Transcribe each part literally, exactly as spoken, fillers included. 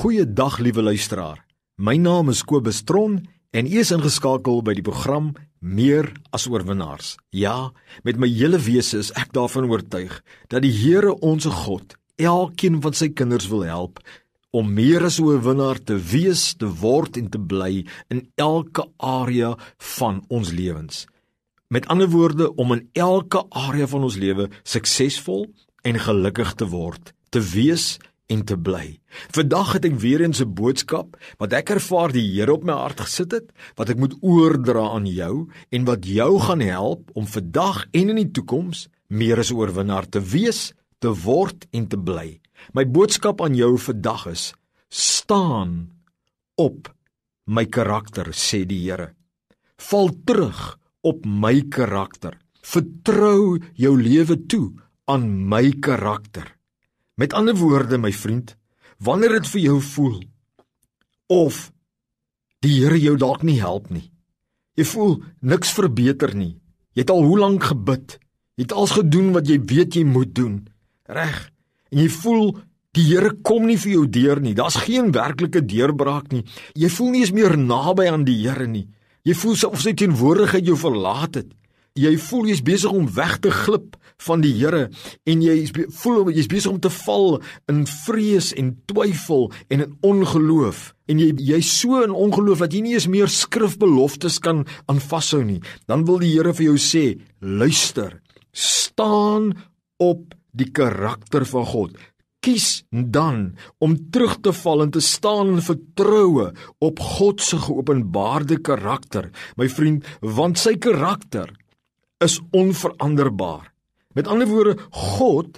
Goeiedag, liewe luisteraar. My naam is Kobus Tron en u is ingeskakel by die program Meer as Oorwinnaars. Ja, met my hele wese is ek daarvan oortuig dat die Here onse God elkeen van sy kinders wil help om meer as 'n oorwinnaar te wees, te word en te bly in elke area van ons lewens. Met ander woorde, om in elke area van ons lewe suksesvol en gelukkig te word, te wees en te bly. Vandag het ek weer eens 'n boodskap wat ek ervaar die Here op my hart gesit het, wat ek moet oordra aan jou en wat jou gaan help om vandag en in die toekoms meer as 'n oorwinnaar te wees, te word en te bly. My boodskap aan jou vandag is: staan op my karakter, sê die Here. Val terug op my karakter. Vertrou jou lewe toe aan my karakter. Met ander woorde, my vriend, wanneer dit vir jou voel of die Here jou dalk nie help nie, jy voel niks verbeter nie, jy het al hoe lank gebid, jy het alles gedoen wat jy weet jy moet doen, reg, en jy voel die Here kom nie vir jou deur nie, daar's geen werklike deurbraak nie, jy voel nie eens meer naby aan die Here nie, jy voel of sy teenwoordigheid jou verlaat het, jy voel jy's besig om weg te glip van die Here en jy voel jy's besig om te val in vrees en twyfel en in ongeloof en jy jy's so in ongeloof dat jy nie eens meer skrifbeloftes kan aan vashou nie. Dan wil die Here vir jou sê, luister, staan op die karakter van God. Kies dan om terug te val en te staan in vertroue op God se geopenbaarde karakter, my vriend, want sy karakter is onveranderbaar. Met ander woorde, God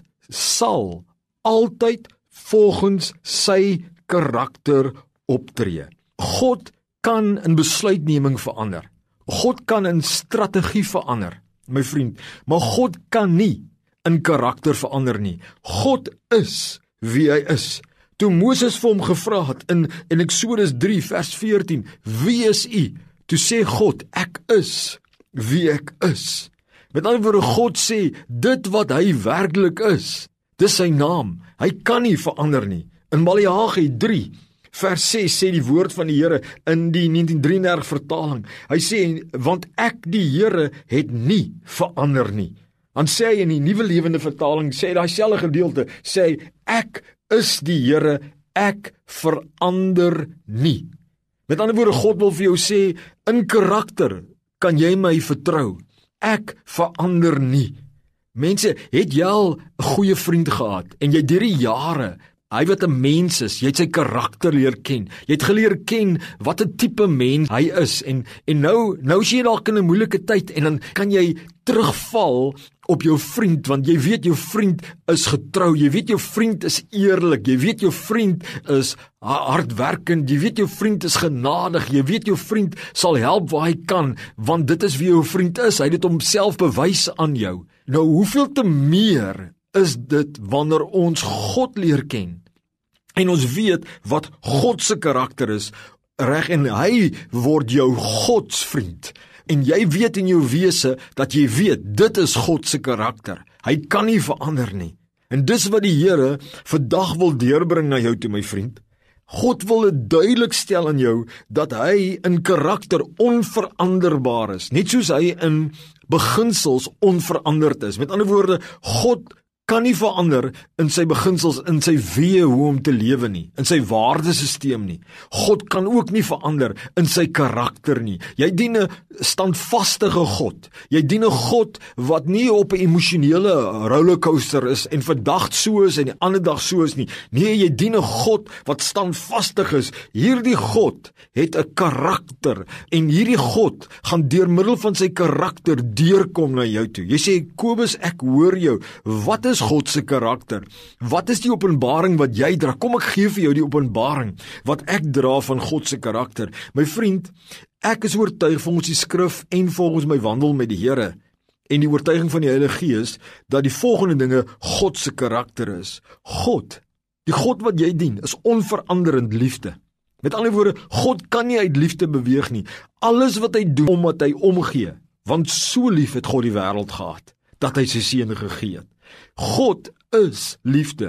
sal altyd volgens sy karakter optree. God kan in besluitneming verander. God kan in strategie verander, my vriend, maar God kan nie in karakter verander nie. God is wie hy is. Toe Moses vir hom gevra het in, in Eksodus drie vers veertien, wie is u? Toe sê God, ek is wie ek is. Met ander woorde, God sê, dit wat hy werklik is, dis sy naam, hy kan nie verander nie. In Maleagi drie, vers ses sê die woord van die Here in die negentien drieëndertig vertaling, hy sê, want ek die Here het nie verander nie. Dan sê hy in die Nuwe Lewende vertaling, sê daai selfde gedeelte, sê hy, ek is die Here, ek verander nie. Met ander woorde, God wil vir jou sê, in karakter kan jy my vertrou. Ek verander nie. Mense, het jy al 'n goeie vriend gehad en jy deur die jare, hy wat 'n mens is, jy het sy karakter leer ken. Jy het geleer ken wat 'n tipe mens hy is en en nou nou is jy dalk in 'n moeilike tyd en dan kan jy terugval op jou vriend, want jy weet jou vriend is getrou, jy weet jou vriend is eerlik, jy weet jou vriend is hardwerkend, jy weet jou vriend is genadig, jy weet jou vriend sal help waar hy kan, want dit is wie jou vriend is, hy het dit homself bewys aan jou. Nou, hoeveel te meer is dit wanneer ons God leer ken, en ons weet wat God se karakter is, reg, en hy word jou godsvriend. En jy weet in jou wese, dat jy weet, dit is God se karakter. Hy kan nie verander nie. En dis wat die Here vandag wil deurbring na jou toe, my vriend. God wil dit duidelik stel aan jou, dat hy in karakter onveranderbaar is, net soos hy in beginsels onveranderd is. Met ander woorde, God kan nie verander in sy beginsels, in sy weë hoe om te lewe nie, in sy waardesisteem nie. God kan ook nie verander in sy karakter nie. Jy dien 'n standvastige God. Jy dien 'n God wat nie op 'n emosionele rollercoaster is en vandag so is en die ander dag so is nie. Nee, jy dien 'n God wat standvastig is. Hierdie God het 'n karakter en hierdie God gaan deur middel van sy karakter deurkom na jou toe. Jy sê, Kobus, ek hoor jou. Wat is God se karakter? Wat is die openbaring wat jy dra? Kom, ek gee vir jou die openbaring wat ek dra van God se karakter. My vriend, ek is oortuig volgens die skrif en volgens my wandel met die Here en die oortuiging van die Heilige Gees dat die volgende dinge God se karakter is. God, die God wat jy dien, is onveranderend liefde. Met ander woorde, God kan nie uit liefde beweeg nie. Alles wat hy doen, omdat hy omgee, want so lief het God die wêreld gehad, dat hy sy seun gegee het. God is liefde.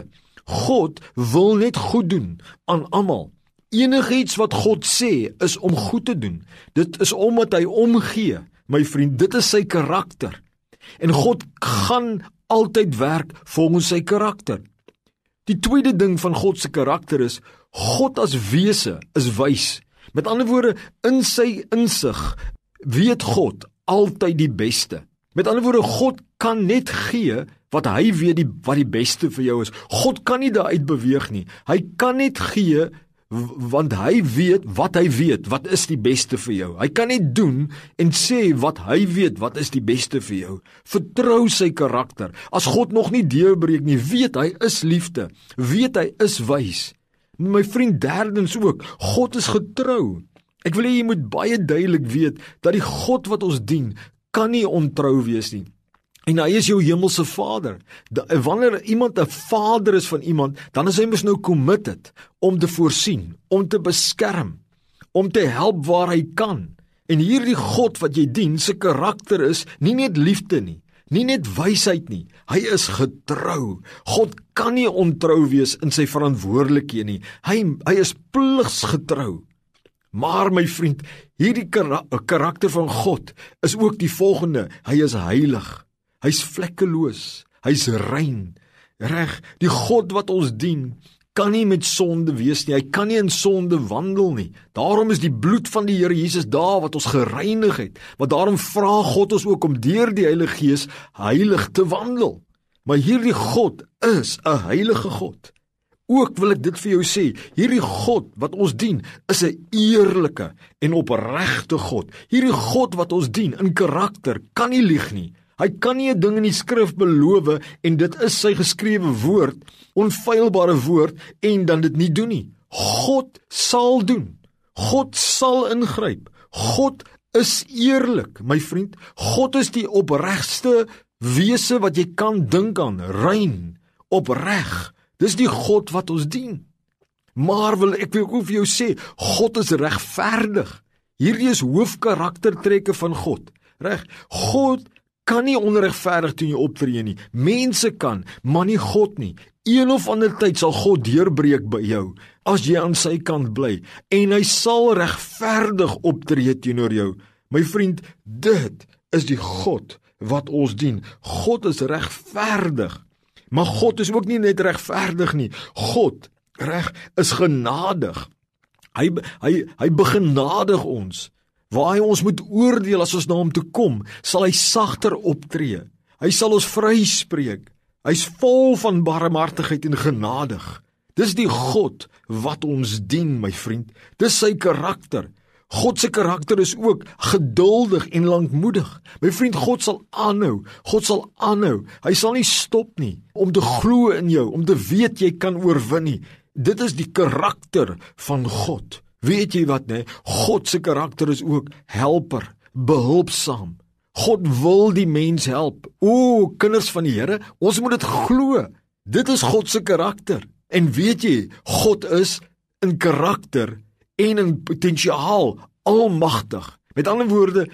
God wil net goed doen aan almal. Enigiets wat God sê is om goed te doen. Dit is omdat hy omgee, my vriend, dit is sy karakter. En God gaan altyd werk volgens sy karakter. Die tweede ding van God se karakter is, God as wese is wys. Met ander woorde, in sy insig weet God altyd die beste. Met ander woorde, God kan net gee wat hy weet die, wat die beste vir jou is. God kan nie daaruit beweeg nie. Hy kan net gee want hy weet wat hy weet, wat is die beste vir jou. Hy kan net doen en sê wat hy weet, wat is die beste vir jou. Vertrou sy karakter. As God nog nie deurbreek nie, weet hy is liefde, weet hy is wys. My vriend, derdens ook, God is getrou. Ek wil hê jy moet baie duidelik weet, dat die God wat ons dien, kan nie ontrou wees nie. En hy is jou hemelse Vader. De, wanneer iemand 'n vader is van iemand, dan is hy mos nou committed om te voorsien, om te beskerm, om te help waar hy kan. En hierdie God wat jy dien, sy karakter is nie net liefde nie, nie net wysheid nie, hy is getrou. God kan nie ontrou wees in sy verantwoordelikhede nie. Hy, hy is pligsgetrou. Maar my vriend, hierdie karakter van God is ook die volgende, hy is heilig. Hy's vlekkeloos, hy's rein, reg, die God wat ons dien, kan nie met sonde wees nie, hy kan nie in sonde wandel nie, daarom is die bloed van die Here Jesus daar wat ons gereinig het, want daarom vra God ons ook om deur die Heilige Gees heilig te wandel, maar hierdie God is 'n heilige God. Ook wil ek dit vir jou sê, hierdie God wat ons dien, is 'n eerlike en opregte God. Hierdie God wat ons dien, in karakter, kan nie lieg nie. Hy kan nie 'n ding in die skrif beloof en dit is sy geskrewe woord, onfeilbare woord, en dan dit nie doen nie. God sal doen. God sal ingryp. God is eerlik, my vriend. God is die opregste wese wat jy kan dink aan, rein, opreg. Dis die God wat ons dien. Maar wil ek wil ook vir jou sê, God is regverdig. Hierdie is hoofkaraktertrekke van God. Reg? God kan nie onregverdig teen jou optree nie. Mense kan, maar nie God nie. Een of ander tyd sal God deurbreek by jou, as jy aan sy kant bly, en hy sal regverdig optree teenoor jou. My vriend, dit is die God wat ons dien. God is regverdig. Maar God is ook nie net regverdig nie. God, reg, is genadig. Hy, hy, hy begenadig ons. Waar hy ons moet oordeel as ons na hom toe kom, sal hy sagter optree. Hy sal ons vryspreek. Hy's vol van barmhartigheid en genadig. Dis die God wat ons dien, my vriend. Dis sy karakter. God se karakter is ook geduldig en lankmoedig. My vriend, God sal aanhou. God sal aanhou. Hy sal nie stop nie om te glo in jou, om te weet jy kan oorwin nie. Dit is die karakter van God. Weet jy wat, nee? God se karakter is ook helper, behulpsaam. God wil die mens help. O, kinders van die Here, ons moet dit glo. Dit is God se karakter. En weet jy, God is in karakter en in potensiaal almagtig. Met ander woorde,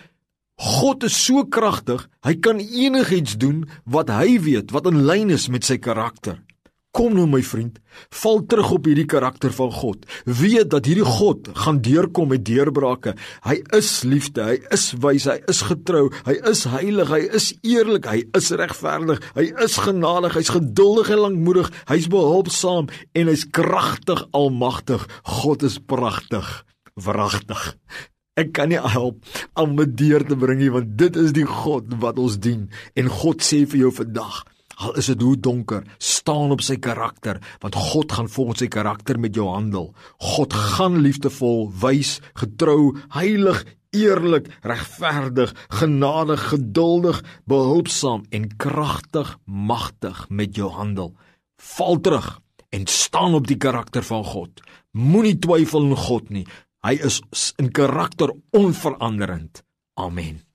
God is so kragtig, hy kan enigiets doen wat hy weet, wat in lyn is met sy karakter. Kom nou my vriend, val terug op hierdie karakter van God. Weet dat hierdie God gaan deurkom met deurbrake. Hy is liefde, hy is wys, hy is getrou, hy is heilig, hy is eerlik, hy is regverdig, hy is genadig, hy's geduldig en lankmoedig, hy's behulpsaam en hy's kragtig, almagtig. God is pragtig, wragtig. Ek kan nie help om dit deur te bring nie, want dit is die God wat ons dien. En God sê vir jou vandag, al is dit hoe donker, staan op sy karakter, want God gaan volgens sy karakter met jou handel. God gaan liefdevol, wys, getrou, heilig, eerlik, regverdig, genadig, geduldig, behulpsaam en kragtig, magtig met jou handel. Val terug en staan op die karakter van God. Moenie twyfel in God nie. Hy is in karakter onveranderend. Amen.